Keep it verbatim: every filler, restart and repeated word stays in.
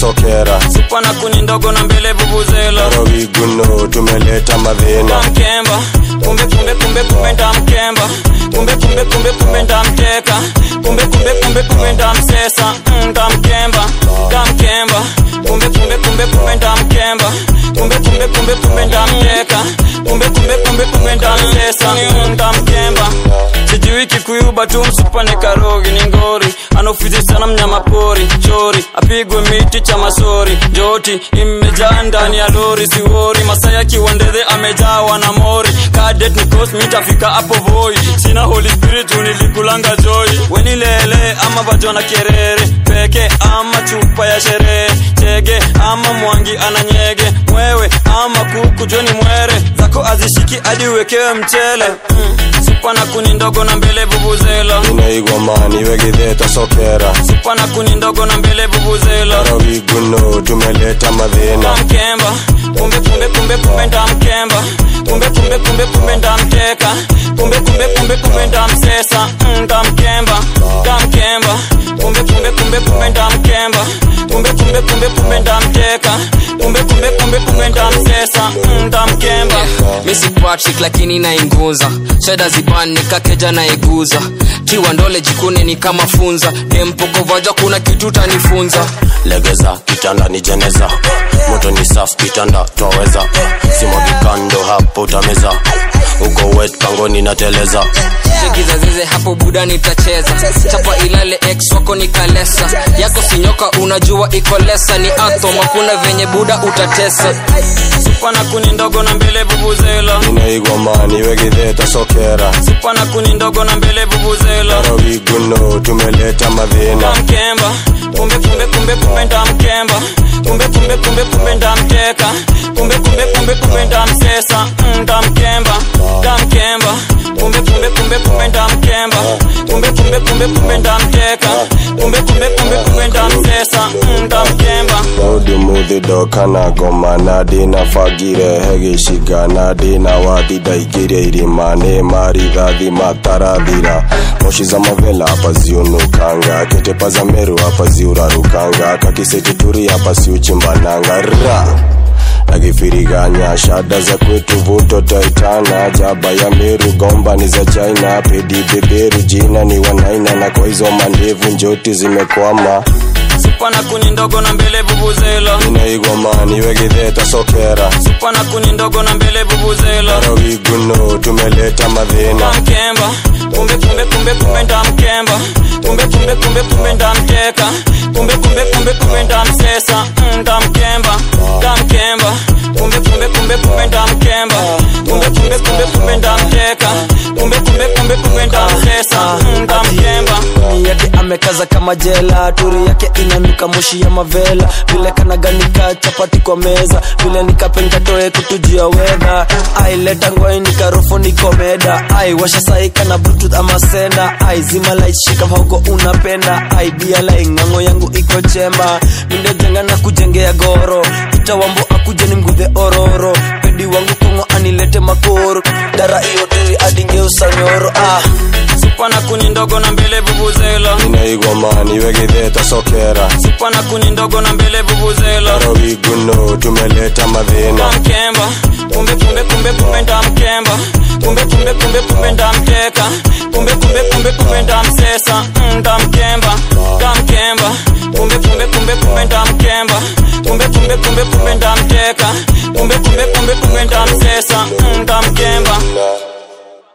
sokera. Supa na kuni ndogo na mbele vuvuzela. Rawiguno tumeleta madhina. Mkemba, kumbe kumbe kumbe kumbe ndamkemba. Kumbe kumbe kumbe kumbe ndamteka. Kumbe kumbe kumbe kumbe ndamsesa. Ndamkemba, ndamkemba. Kumbe kumbe kumbe kumbe ndamkemba. Kumbe kumbe kumbe kumbe ndamteka. Kumbe kumbe kumbe kumbe ndamsesa. Ndamkemba. Sijui Kikuyu batu msupa ni karogi ni ngori. Anofizi sana mnyama pori, chori. Apigwe miti cha masori, joti. Imejaa ndani ya lori, siwori. Masaya kiwandeze amejawa na mori. Kadet ni coast, mitafika hapo Voi. Sina Holy Spirit, unilikulanga joy. Weni lele, ama bajona kerere. Peke, ama chupa ya sherehe. Chege, ama mwangi ananyege. Mwewe, ama kuku joni mwere. Zako azishiki adi wekewe mchele. mm. Supa na kuni ndogo na mbele vuvuzela. Inaigwa mani wegidheta sokera. Supa na kuni ndogo na mbele vuvuzela. Rawiguno tumeleta madhina. Mkemba, kumbe kumbe kumbe kumbe ndamkemba. Kumbe kumbe kumbe kumbe ndamteka. Kumbe kumbe kumbe kumbe ndamsesa. Ndamkemba, ndamkemba. Kumbe kumbe kumbe kumbe ndamkemba. Kumbe kumbe kumbe kumbe ndamteka. Kumbe kumbe kumbe kumbe ndamsesa. Ndamkemba. Missy Patrick lakini nainguza. Sheda zibani kakeja naiguza. Kiwa ndole jikune ni kama funza. Dempoko vaja kuna kitu tanifunza. Legeza, kitanda ni jeneza. Moto ni safi, kitanda twaweza. Simwagi kando hapo utameza. Uko wet pangoni na teleza. Chekiza zeze hapo buda nitacheza. Chapa ilale ex wako nikalesa. Yako sinyoka unajua iko lesa. Ni atom hakuna venye buda utatesa. Supa na kuni ndogo na mbele vuvuzela. Inaigwa mani wegidheta sokera. Supa na kuni ndogo na mbele vuvuzela. Rawiguno tumeleta madhina. Mkemba, kumbe kumbe kumbe kumbe ndamkemba. Kumbe kumbe kumbe kumbe ndamteka. Kumbe kumbe kumbe kumbe ndamsesa. Ndamkemba, ndamkemba. Kumbe kumbe kumbe kumbe ndamkemba. Kumbe kumbe kumbe kumbe ndamteka. Kumbe kumbe kumbe kumbe ndamsesa. Ndamkemba. Odi muthi doka na goma na dina fagire hegishiga na dina wadi daikire irimane maridhathi matarathira. Moshi za mavela hapa ziunukanga. Ketepa za meru hapa ziurarukanga. Kakisekituri hapa siuchimbananga. Ra Nagifiriganya shada za kwetu vuto taitana. Jaba ya meru gomba ni za China. Pedi beberu jina ni wanaina. Na kwa hizo mandevu njoti zimekwama. Supa na kuni ndogo na mbele vuvuzela. Inaigwa mani wegidheta sokera. Supa na kuni ndogo na mbele vuvuzela. Rawiguno tumeleta madhina. Mkemba, kumbe kumbe kumbe kumbe ndamkemba. Kumbe kumbe kumbe kumbe ndamteka. Kumbe kumbe kumbe kumbe ndamsesa. Ndamkemba, ndamkemba. Kumbe kumbe kumbe kumbe ndamkemba. Kumbe kumbe kumbe kumbe ndamteka. Kumbe kumbe kumbe kumbe ndamsesa. Ndamkemba. Yake amekaza kama jela. Turi yake inanuka moshi ya mavela. Vile kanaganika chapati kwa meza. Vile nikapenga toe kutujia weather. Ai leta ngoi nikarofu nikomeda. Ai washa saika na bluetooth ama senda. Ai zima light shika mhogo unapenda. Ai dia lai ngango yangu iko chemba. Minde jenga na kujengea goro. Ita wambo akuje ni mgude ororo. Pedi wangu kongo anilete makoro. Dara iyo turi adinge usanyoro. Ah Supa na kuni ndogo na mbele vuvuzela. Inaigwa mani wegidheta sokera. Supa na kuni ndogo na mbele vuvuzela. Rawiguno tumeleta madhina. Mkemba, kumbe kumbe kumbe kumbe ndamkemba. Kumbe kumbe kumbe kumbe ndamteka. Kumbe kumbe kumbe kumbe ndamsesa. Ndamkemba, ndamkemba. Kumbe kumbe kumbe kumbe ndamkemba. Kumbe kumbe kumbe kumbe ndamteka. Kumbe kumbe kumbe kumbe ndamsesa. Ndamkemba.